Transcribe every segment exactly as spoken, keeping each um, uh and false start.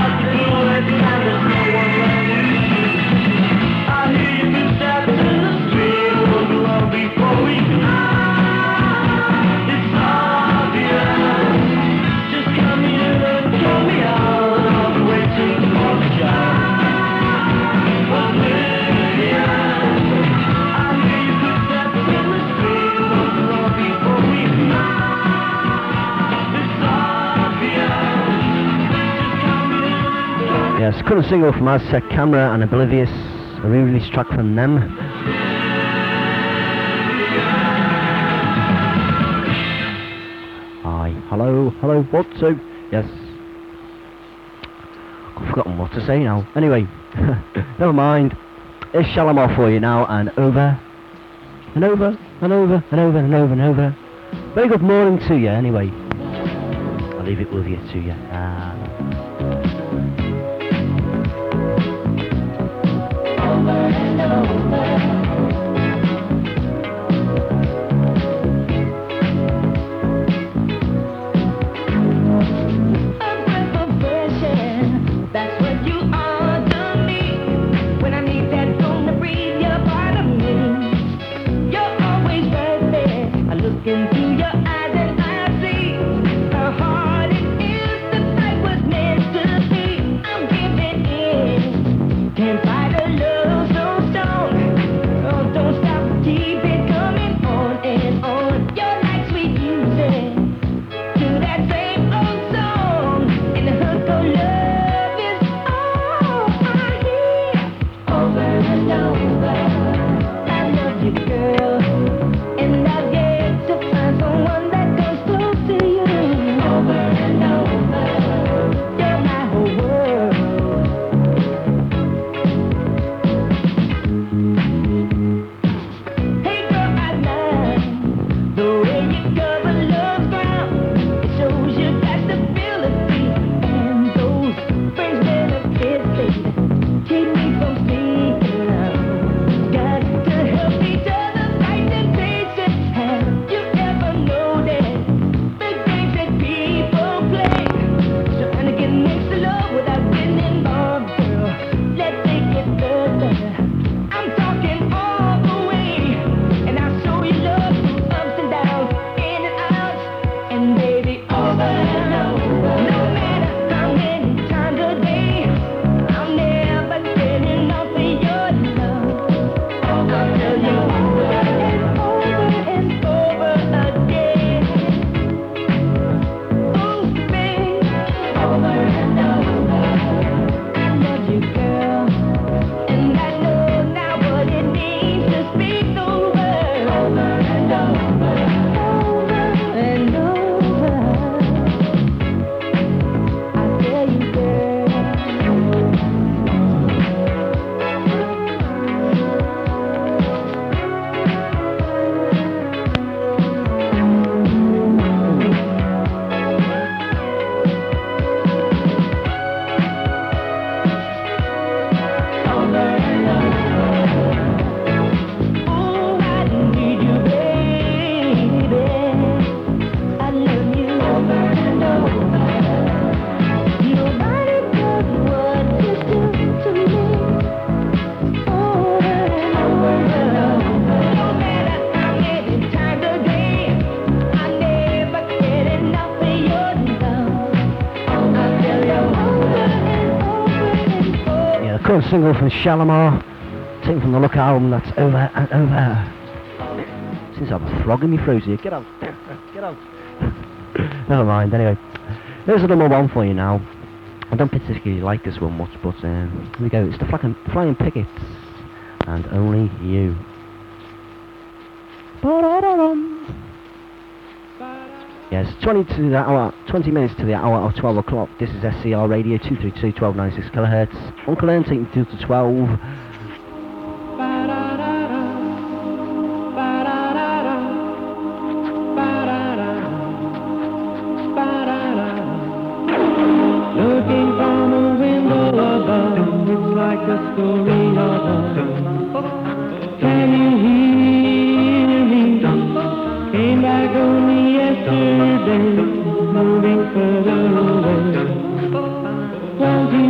Yes, current single from Aztec Camera and Oblivious, a re-release track from them. Hi, hello, hello, what to? Yes. I've forgotten what to say now. Anyway, never mind. It's Shalimar for you now, and over, and over, and over, and over, and over, and over. Very good morning to you, anyway. I'll leave it with you, to you. Uh, Over and over. Single from Shalimar, taken from the Look album, that's Over and Over. Since I have a frog in my throat here, get out, get out. Never mind, anyway. Here's the number one for you now. I don't particularly like this one much, but um, here we go. It's the Flying, Flying Pickets, and Only You. Yes, twenty to the hour, twenty minutes to the hour of twelve o'clock. This is S C R Radio two three two, twelve ninety-six kilohertz. Uncle Ern taking two to twelve. Looking from a window above, it's like a story of love. Can you hear me? Came back only yesterday, moving further away. Won't you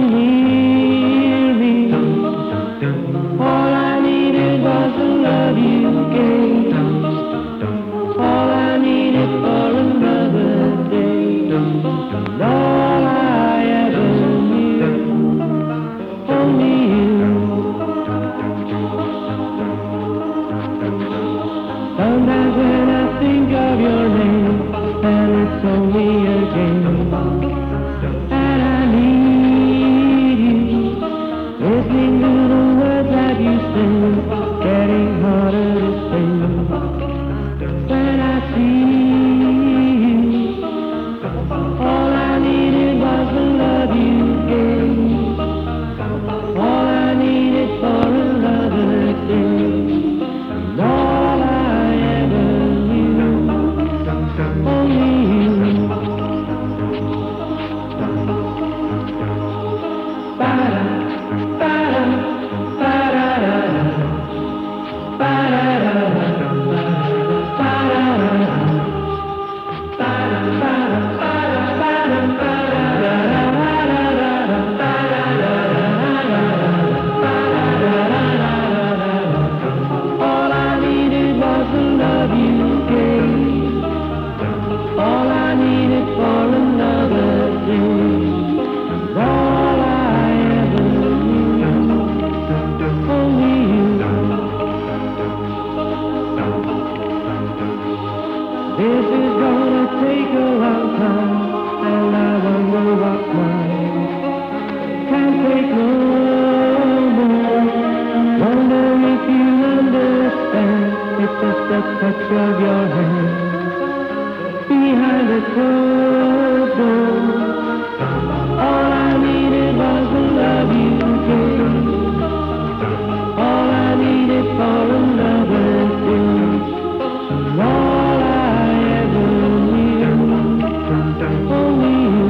was gone. All I needed was the love you gave. All I needed for another day. And all I ever knew. Only you.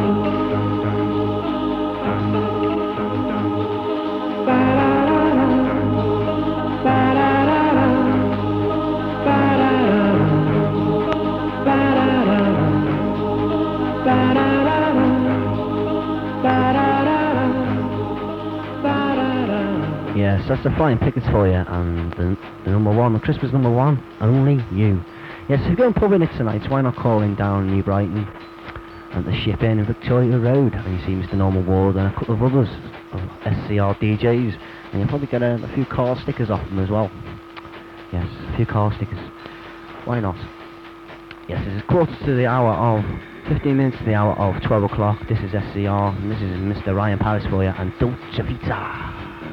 Ba-da-da-da. Ba-da-da-da. Ba-da-da-da. Ba-da-da-da. Ba-da-da-da. Ba-da-da-da. Ba-da-da-da. Yes, that's the Flying Pickets for you, and the, the number one, the Christmas number one, Only You. Yes, if you're going pubbing it tonight, why not call in down New Brighton at the Ship Inn in Victoria Road, and you see Mister Norman Ward and a couple of others of S C R D Js, and you'll probably get a, a few car stickers off them as well. Yes, a few car stickers. Why not? Yes, it's quarter to the hour of, fifteen minutes to the hour of twelve o'clock. This is S C R, and this is Mister Ryan Paris for you, and Dolce Vita.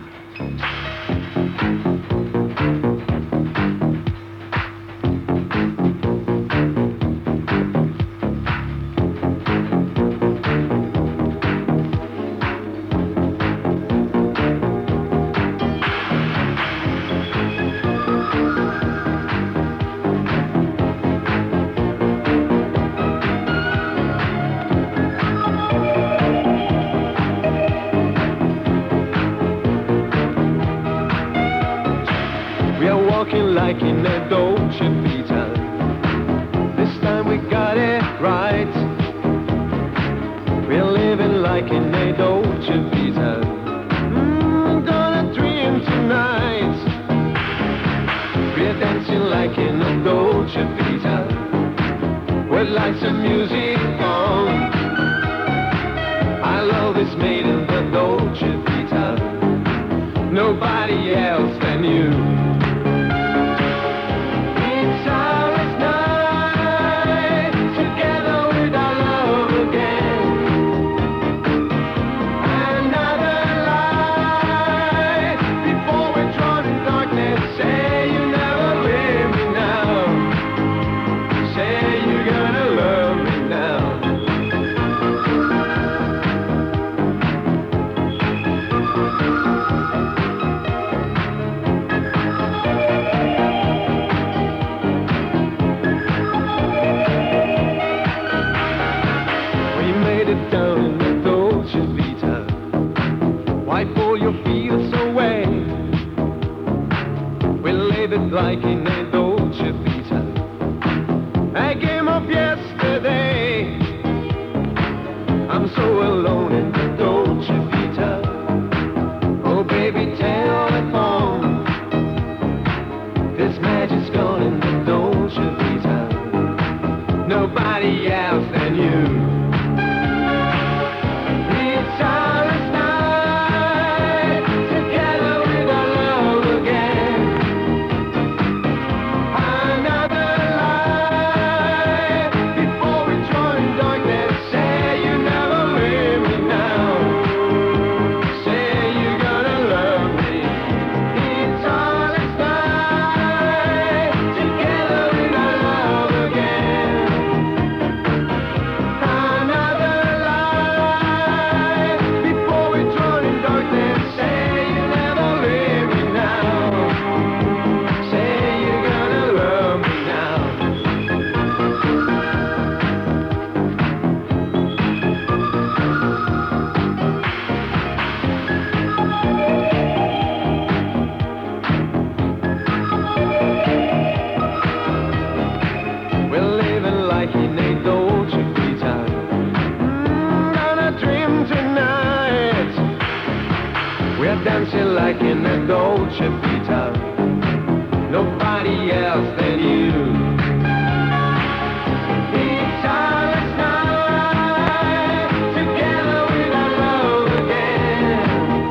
Like in a Dolce Vita, this time we got it right. We're living like in a Dolce Vita. Mm, gonna dream tonight. We're dancing like in a Dolce Vita, with lights and music on. I love this made in the Dolce Vita, nobody else than you. Like in a Dolce Vita, I came up yesterday. I'm so alone in the Dolce Vita. Oh baby, telephone. This magic's gone in the Dolce Vita, nobody else than you. Dancing like in a Dolce Vita, nobody else than you. It's our last night, together with our love again.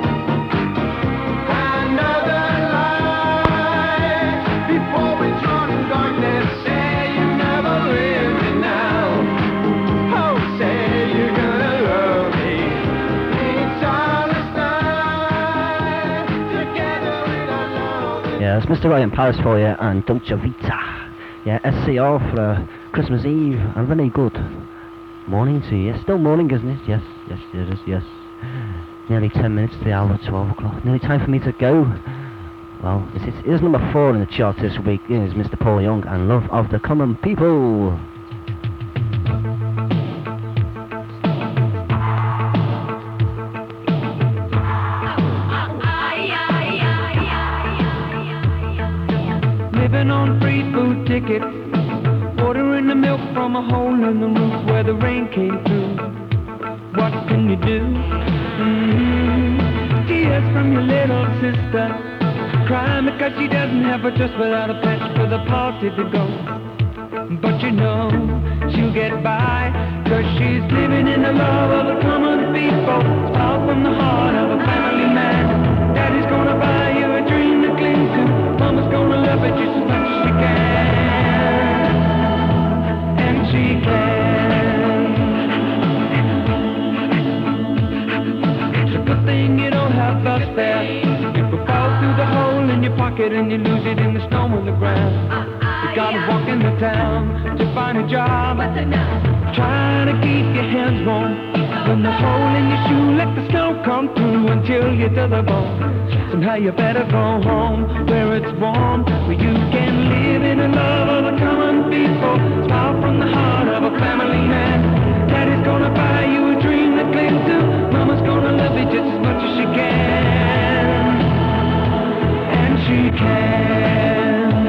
Another life, before we drown in darkness. Say you never leave me now. Oh, say you're gonna love me. It's our last night. Yeah, it's Mister Ryan Paris for you and Dolce Vita. Yeah, S C R for a Christmas Eve, and very good morning to you. Still morning, isn't it? Yes, yes, it is, yes. Nearly ten minutes to the hour of twelve o'clock. Nearly time for me to go. Well, this is, it is number four in the charts this week. It is Mister Paul Young and Love of the Common People. Living on free food tickets, ordering the milk from a hole in the roof where the rain came through. What can you do? Mm-hmm. Tears from your little sister, crying because she doesn't have a dress without a patch for the party to go. But you know she'll get by, cause she's living in the love of the common people. Out from the heart of a family man. Daddy's gonna buy you a dream to cling to. Mama's gonna love it just as much as she can. And she can. It's a good thing you don't have bus fare. If it falls through the hole in your pocket and you lose it in the snow on the ground, you gotta walk in the town to find a job. Trying to keep your hands warm. When the hole in your shoe, let the snow come through until you're to the bone. Somehow you better go home where it's warm, where you can live in the love of the common people. Smile from the heart of a family man. Daddy's gonna buy you a dream to cling to. Mama's gonna love you just as much as she can. And she can.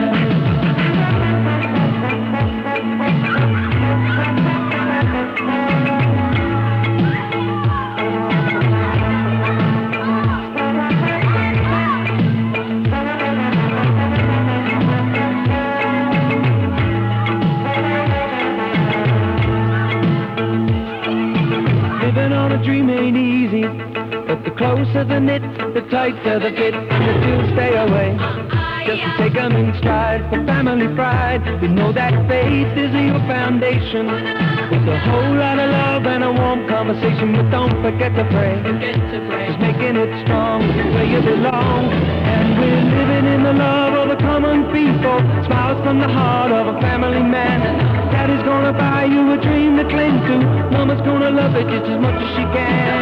Living on a dream ain't easy, but the closer the knit, the tighter the fit, and the two stay away. Just to take 'em in stride for family pride. We know that faith is your foundation. With a whole lot of love and a warm conversation, but don't forget to pray. Just making it strong is where you belong. And we're living in the love of the common people. Smiles from the heart of a family man. Daddy's gonna buy you a dream to cling to. Mama's gonna love it just as much as she can.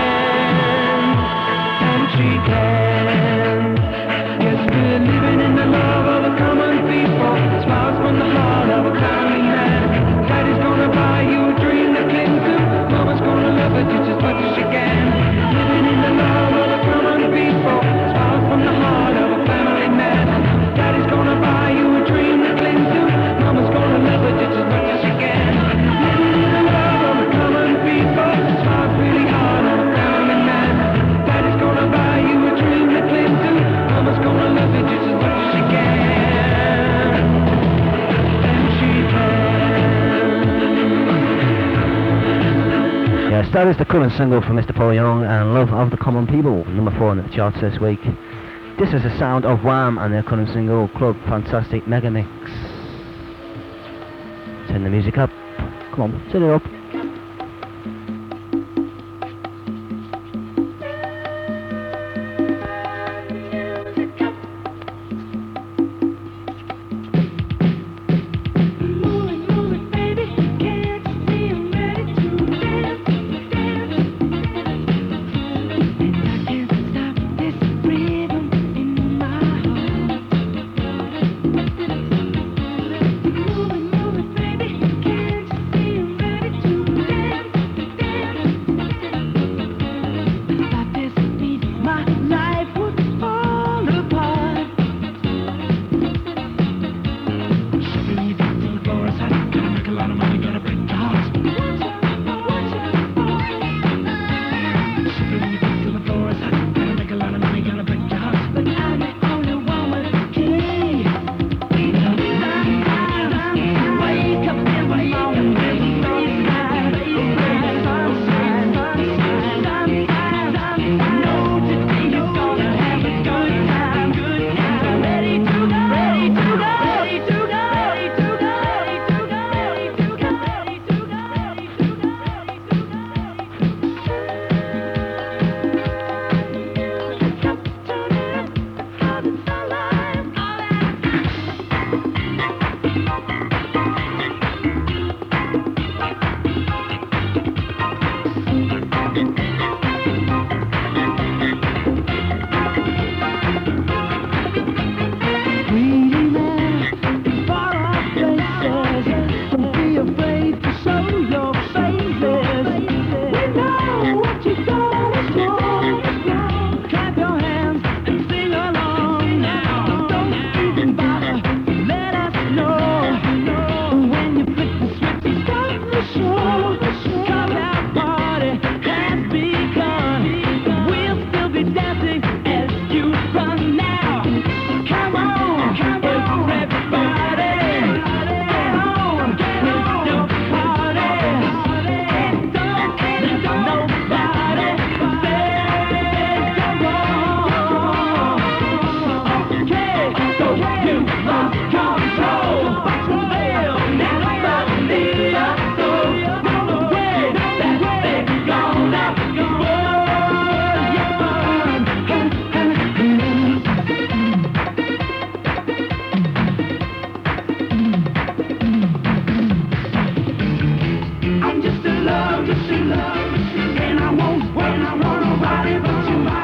And she can. Yes, we're living in the love of the common people. Smiles from the heart of a family man. Daddy's gonna buy you a dream to cling to. Mama's gonna love it just as much as she can. Living in the love of the common people. Smiles from the heart of a family man. Daddy's gonna buy you a dream to cling to. Mama's gonna love it just as much as she can. Living in the love of the common people. Smiles really hard on a family man. Daddy's gonna buy you a dream to cling to. Mama's gonna love it just as much as she can. And she can. Yes, that is the current single from Mister Paul Young and Love of the Common People, number four in the charts this week. This is the sound of Wham and their current single, Club Fantastic Mega Mix. Turn the music up. Come on, turn it up. Moving, moving, baby, can't you see I'm ready to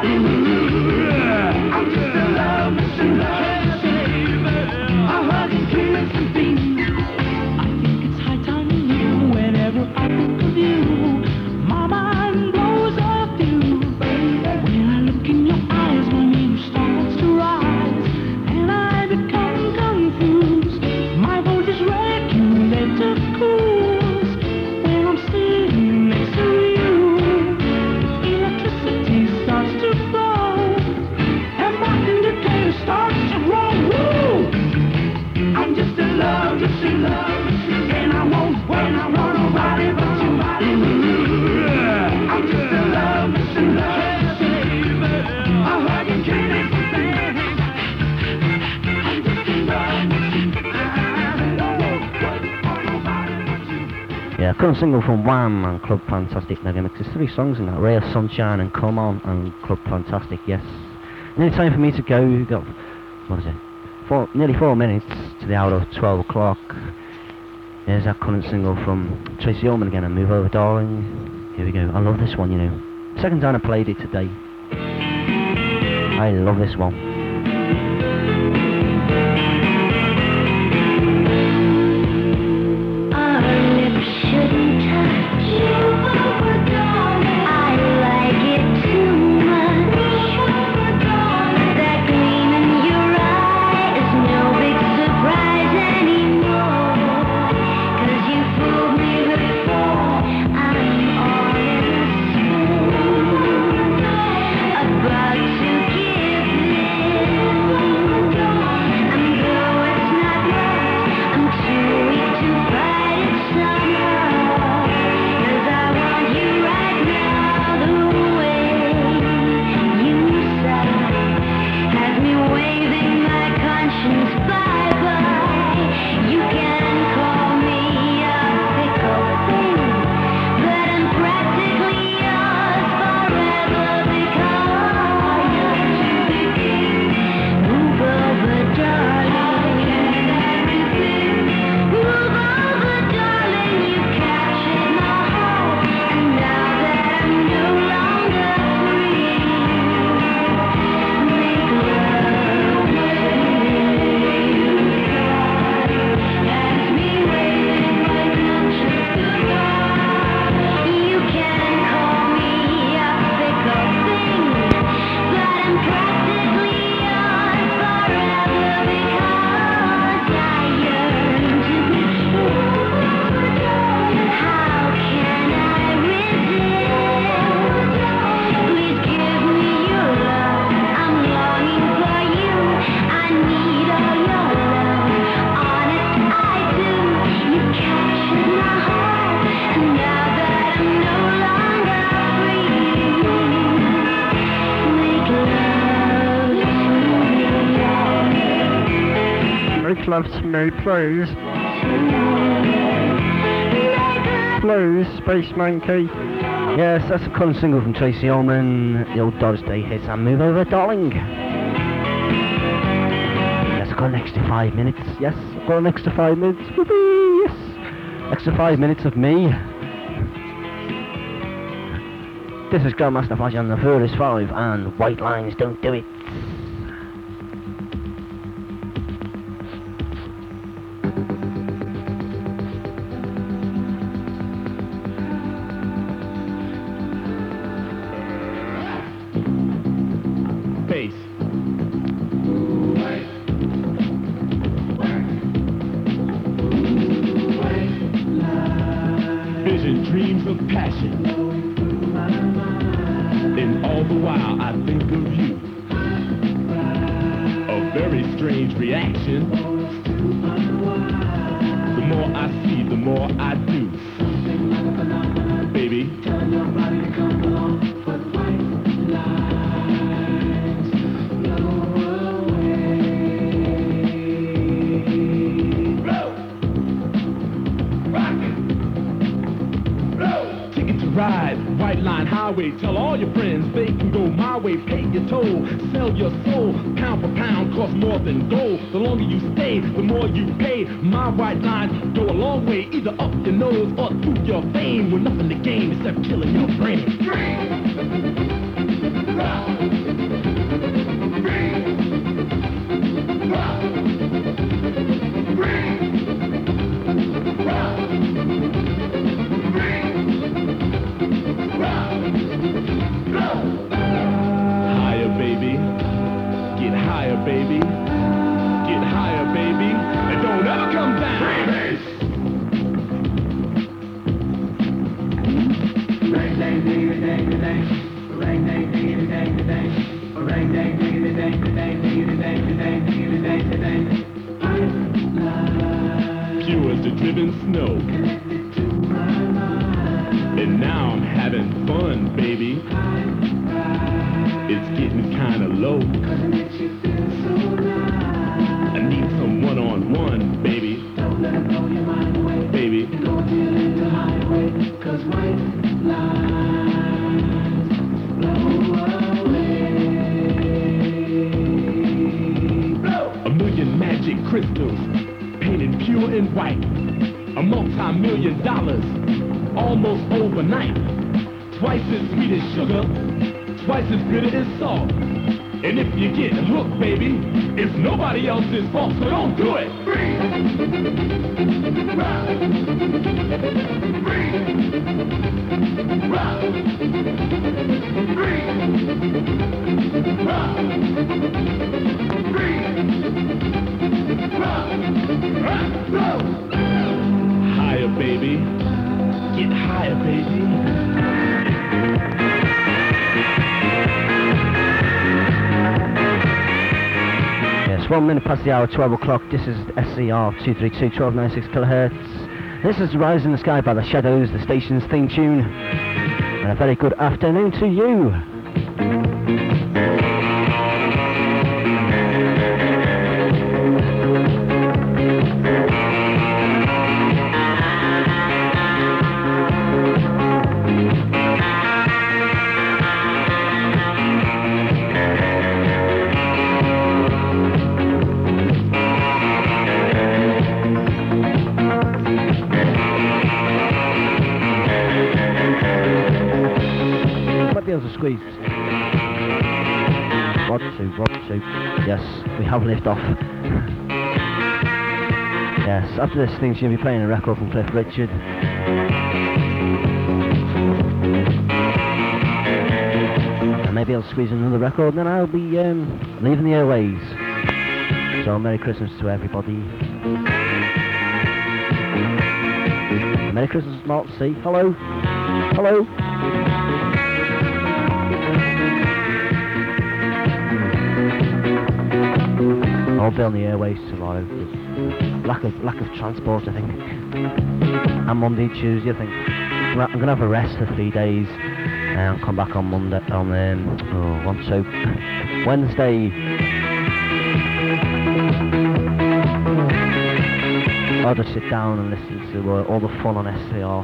I'm just a love, just a love, a hug and kiss and thing. I think it's high time you knew. Whenever I think of you, my mind blows up you. When I look in your eyes, my name starts to rise, and I become confused. My voice is regulated cools when I'm sitting next to you. Electricity starts to flow, and my indicator starts to roll. Woo! I'm just in love, just in love, and I won't, when I want nobody but you. I'm just in love, just in love, a hug and kiss and thing. I'm just in love, I won't want nobody but you. Yeah, current single from Wham and Club Fantastic Mega Mix. There's three songs in that: Ray of Sunshine and Come On and Club Fantastic. Yes. Nearly time for me to go. We've got, what is it? Four, nearly four minutes to the hour of twelve o'clock. There's that current single from Tracy Ullman again, and Move Over Darling. Here we go. I love this one, you know. Second time I played it today. I love this one. Our lips shouldn't touch. I like it too much. That gleam in your eye is no big surprise anymore. 'Cause you fooled me before. I'm all in a swoon, about to give in. And though it's not much, I'm too weak to fight it somehow. 'Cause I want you right now, the way you said has me waving my conscience bye-bye. You can call me a fickle thing, but I'm practically yours forever because you're too big. Move over, darling. Move over, darling. You captured my heart, and now that I'm no longer free, make love to me. Has me waving my conscience goodbye. You can call me a fickle thing, but I'm practically yours forever because I yearn to be true. How can I resist? Please give me your love. I'm longing for you. I need all your love. Honest, I do. You captured my heart, and now that I'm no longer free, make love to me. Make love to me, please. Blues, Space Monkey. Yes, that's a current single from Tracy Ullman, the old Doris Day hits, and Move Over Darling. Yes, I've got an extra five minutes. Yes, I've got an extra five minutes. Whoopee, yes. Extra five minutes of me. This is Grandmaster Flash on the Furious five, and White Lines Don't Do It. Bass. Vision, dreams of passion. And all the while I think of you. A very strange reaction. The more I see, the more I do. Baby. Tell your body to come along, put white lines blow away. Blow! Rockin'! Blow! Ticket to ride, White Line Highway. Tell all your friends they can go my way. Pay your toll, sell your soul. Pound for pound, cost more than gold. The longer you stay, the more you pay. My white lines go a long way, either up your nose or through your vein. With nothing to gain except killing your brain. Dream. baby. Get higher, baby. And don't ever come down. Freebase! Ring dang diggity dang da dang. Ring dang diggity dang da dang. Ring dang diggity dang da dang diggity dang da dang diggity dang da dang. Pure as the driven snow. And now I'm having fun, baby. It's getting kinda low. I need some one-on-one, baby. Don't let 'em blow your mind away. Baby. Go till the highway, 'cause white lines blow away. Blow. A million magic crystals, painted pure and white. A multi-million dollars, almost overnight. Twice as sweet as sugar, twice as bitter as salt. And if you get hooked, baby, it's nobody else's fault, so don't do it. Free. Rock. Free. Rock. Free. Rock. Free. Rock. Rock. Blow. Higher, baby. Get higher, baby. Yes, one minute past the hour, twelve o'clock. This is S C R two thirty-two, twelve ninety-six kilohertz. This is Rise in the Sky by the Shadows, the station's theme tune. And a very good afternoon to you. Squeeze. Rod two, rod two. Yes, we have lift off. Yes, after this thing, she's going to be playing a record from Cliff Richard. And maybe I'll squeeze another record, and then I'll be um, leaving the airways. So, Merry Christmas to everybody. Merry Christmas, Mark C. Hello. Hello. I'll be on the airways tomorrow. Lack of lack of transport, I think. And Monday, Tuesday, I think. Well, I'm gonna have a rest for three days, and I'll come back on Monday. On um, oh, one so Wednesday. I'll just sit down and listen to uh, all the fun on S C R.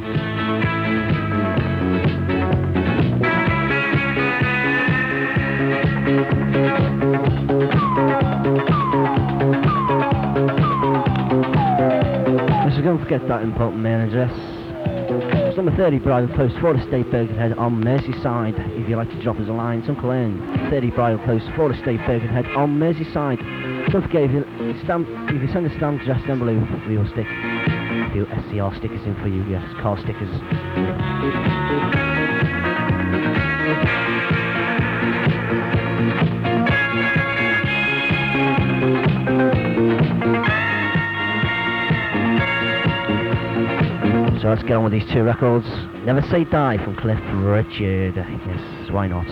So don't forget that important mail address. It's number thirty Bridal Close, Forest Estate, Birkenhead on Merseyside. If you'd like to drop us a line, it's Uncle Ian. thirty Bridal Close, Forest Estate, Birkenhead on Merseyside. Don't forget, if you, stamp, if you send a stamp address down below, we will stick a few S C R stickers in for you. Yes, car stickers. So let's get on with these two records. Never Say Die from Cliff Richard. Yes, why not?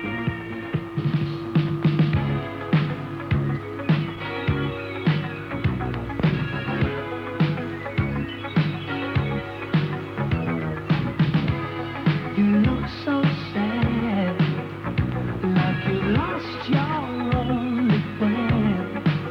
You look so sad, like you lost your only friend.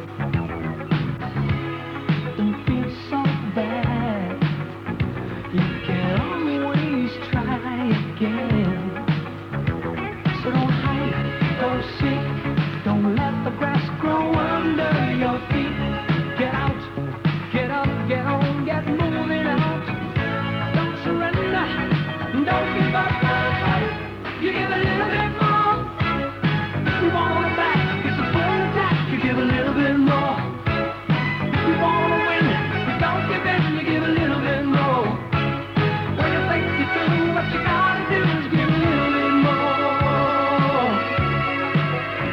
Don't feel so bad. You can always try again. So don't hide, don't seek, don't let the grass grow under your feet. Get out, get up, get on, get moving out. Don't surrender, don't give up. You give a little bit more. You want it back, it's a full attack. You give a little bit more. You want to win, you don't give in. You give a little bit more. When you think you do, what you gotta do is give a little bit more.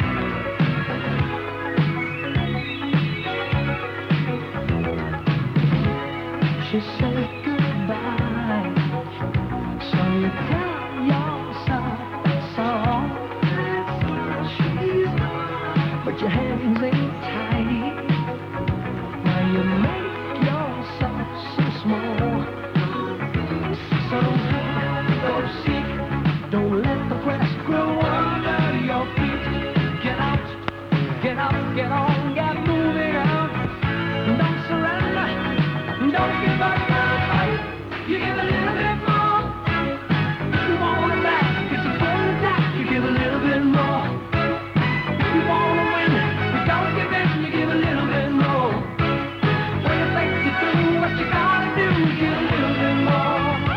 put your hands in tight. Now you make yourself so small. So don't go seek, don't let the grass grow under your feet. Get out, get out, get on, get moving out. Don't surrender, don't give up the fight. You give a little bit more. You want it back, it's a full attack. You give a little bit more. You want to win, you don't give in. You give a little bit more. When you think you do what you gotta do, you give a little bit more.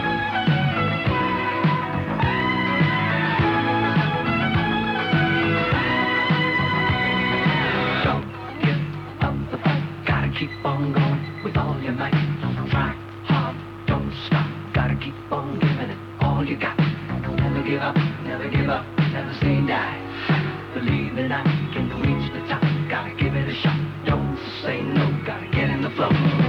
Don't give up the fight. Gotta keep on going with all your might. Try hard, don't stop. Gotta keep on giving it all you got. Never give up, never give up, never say die. Believe that I can reach the top. Gotta give it a shot. Don't say no. Gotta get in the flow.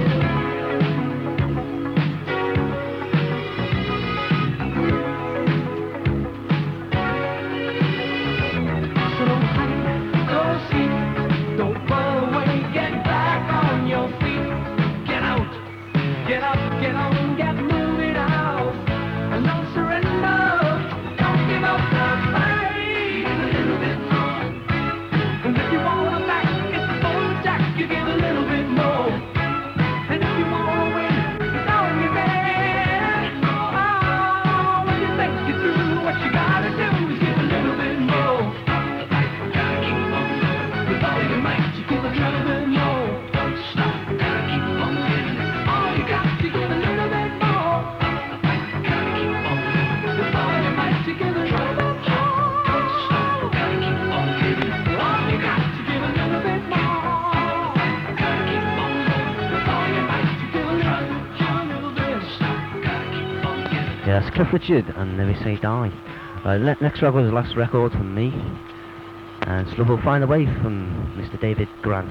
So don't hide, go seek, don't fall away. Get back on your feet. Get out, get up, get on, get moving out. And don't surrender, don't give up the fight. A little bit more. And if you want to back, it's a full attack. You give a little bit more. And if you want to win, don't give in. Oh, when you think you do what you gotta do, is give a little bit more. Gotta keep on going with all your might. You give a little bit more. Don't stop. Gotta keep on giving it all you got. You give a little bit more. Gotta keep on going with all your might. You give a little bit more. Don't stop. Gotta keep on giving it all you got. You give a little bit more. Gotta keep on going with all your might. You give a little bit, give a little bit. Stop. Gotta keep on giving it. Yeah, that's Cliff Richard and Never Say Die. Uh, le- next record was the last record from me, and Love Will Find a Way from Mister David Grant.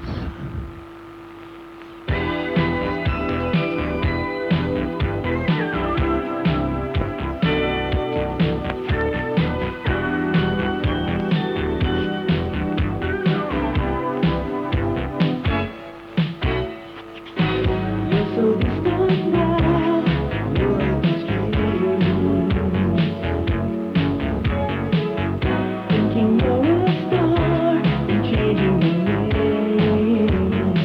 You're so distant now, you're a strange. Thinking you're a star and changing your name.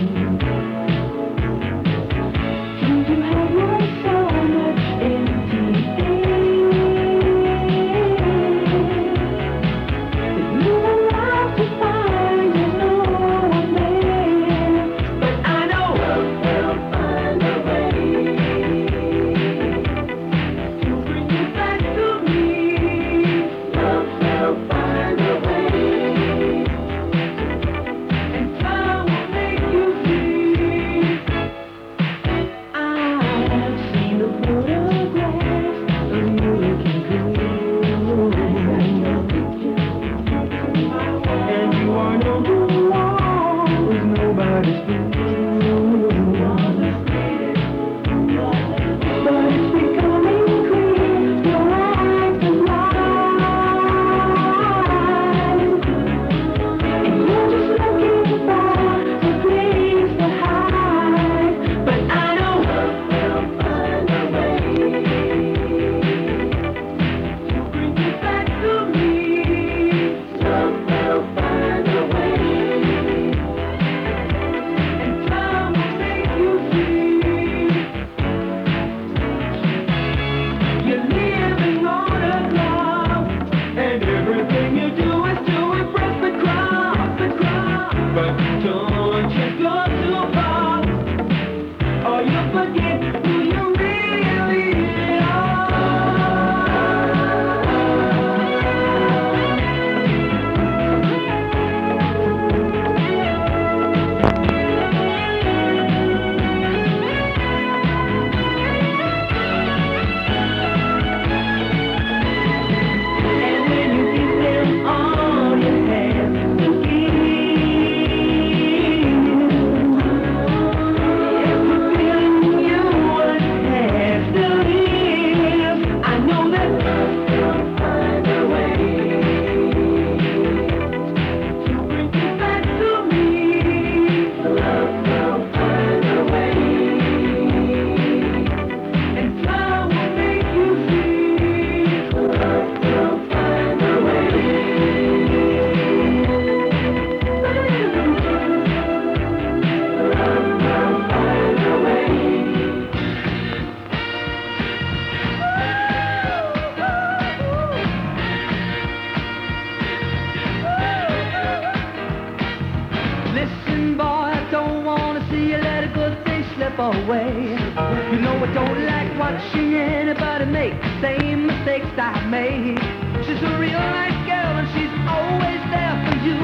away. You know I don't like watching anybody make the same mistakes I made. She's a real nice girl and she's always there for you.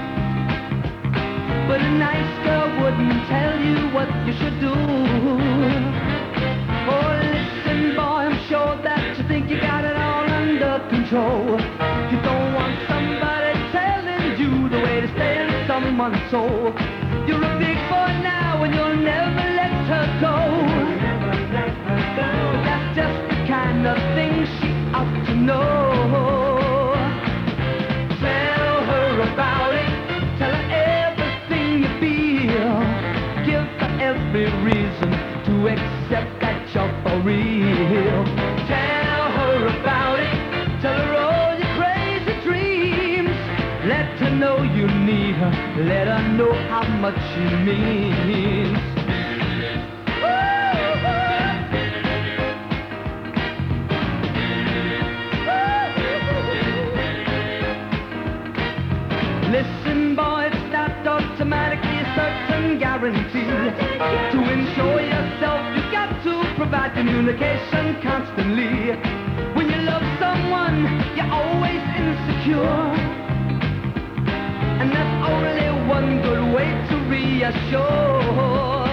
But a nice girl wouldn't tell you what you should do. Oh, listen, boy, I'm sure that you think you got it all under control. You don't want somebody telling you the way to stay in someone's soul. You're a big boy now and you'll never let her go. That's just the kind of thing she ought to know. Tell her about it. Tell her everything you feel. Give her every reason to accept that you're for real. Tell her about it. Tell her all your crazy dreams. Let her know you need her. Let her know how much she means. Listen, boy, it's not automatically a certain guarantee. To ensure yourself, you've got to provide communication constantly. When you love someone, you're always insecure. And that's only one good way to reassure.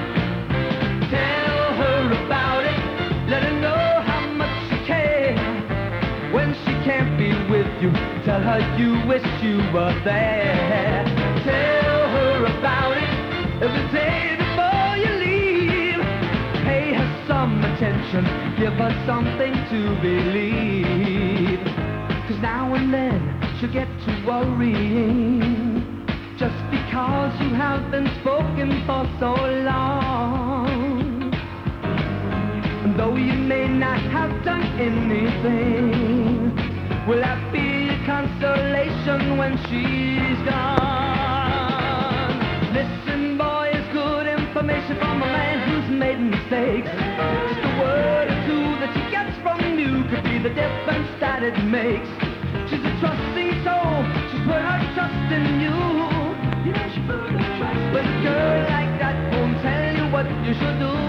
Tell her about it. Let her know how much you care. When she can't be with you, tell her you wish you were there. Tell her about it every day before you leave. Pay her some attention, give her something to believe. Cause now and then she'll get to worrying, just because you have been spoken for so long. And though you may not have done anything, will that be a consolation when she's gone? Listen, boy, it's good information from a man who's made mistakes. Just a word or two that she gets from you could be the difference that it makes. She's a trusting soul, she's put her trust in you. You know she put her trust. But a girl like that won't tell you what you should do.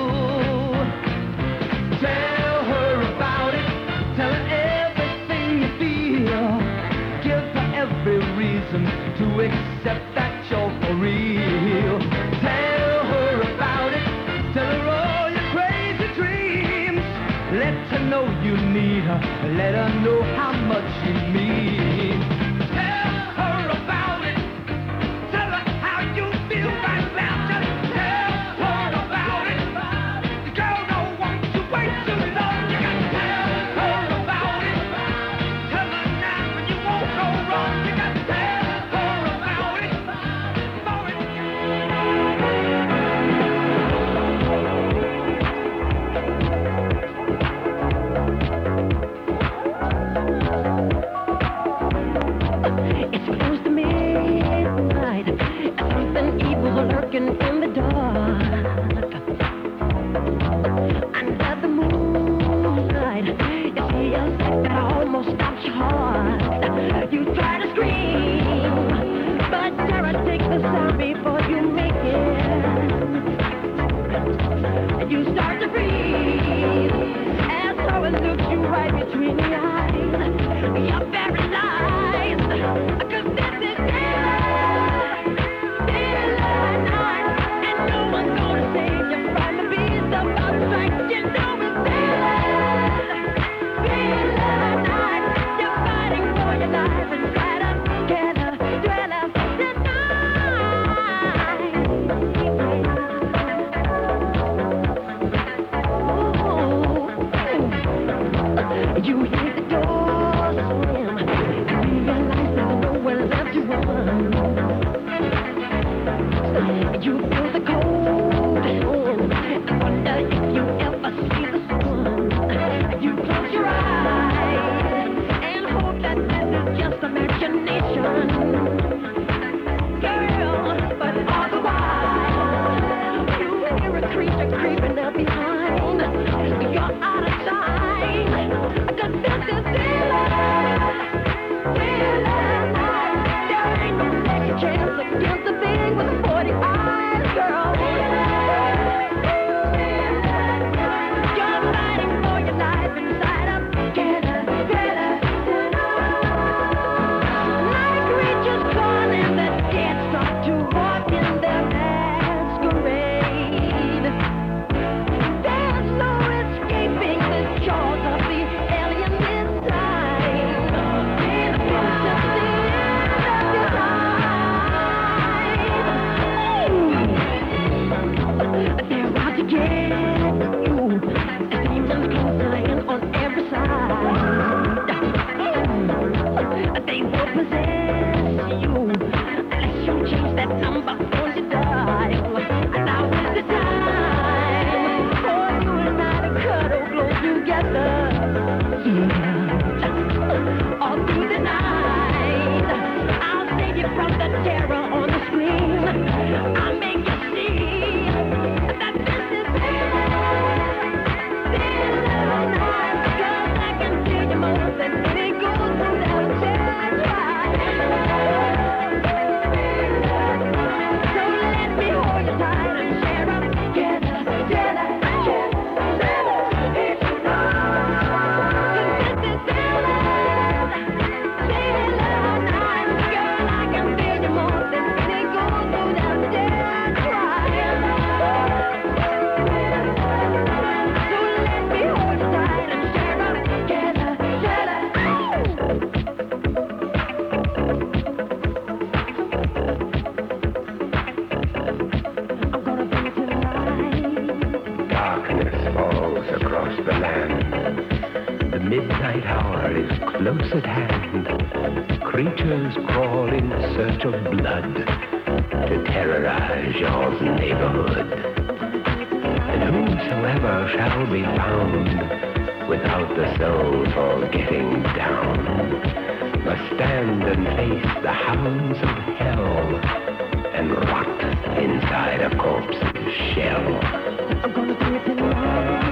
Tell her about it, tell her everything you feel. Give her every reason to accept that you're for real. Tell her about it, tell her all your crazy dreams. Let her know you need her, let her know how much you mean. Tell her about it, tell her how you feel right now. Just tell her about it. The girl don't want to wait too long. You got to tell her about it. Tell her now and you won't go wrong. You got to tell her about it. For it. It's close to midnight. Something evil lurking in the dark. Under the moonlight, you see a sight that almost stops your heart. You try to scream, but terror takes the sound before you make it. You start to breathe as someone looks you right between the eyes. You're paralyzed, 'cause this is death. terror on the screen. I make you see that this is real. Still alive, 'cause I can see you more than any gold without a try. So let me hold you tight and share up together, together, together. It's enough. This is still alive, still alive, girl. I can feel you more than any gold without a try. So let me hold you tight and share up together, together. I'm gonna bring it to life. Darkness falls across the land. The midnight hour is close at hand. Creatures crawl in search of blood to terrorize your neighborhood. And whosoever shall be found without the soul for getting down must stand and face the hounds of hell and rot inside a corpse's shell. I'm gonna bring it to life.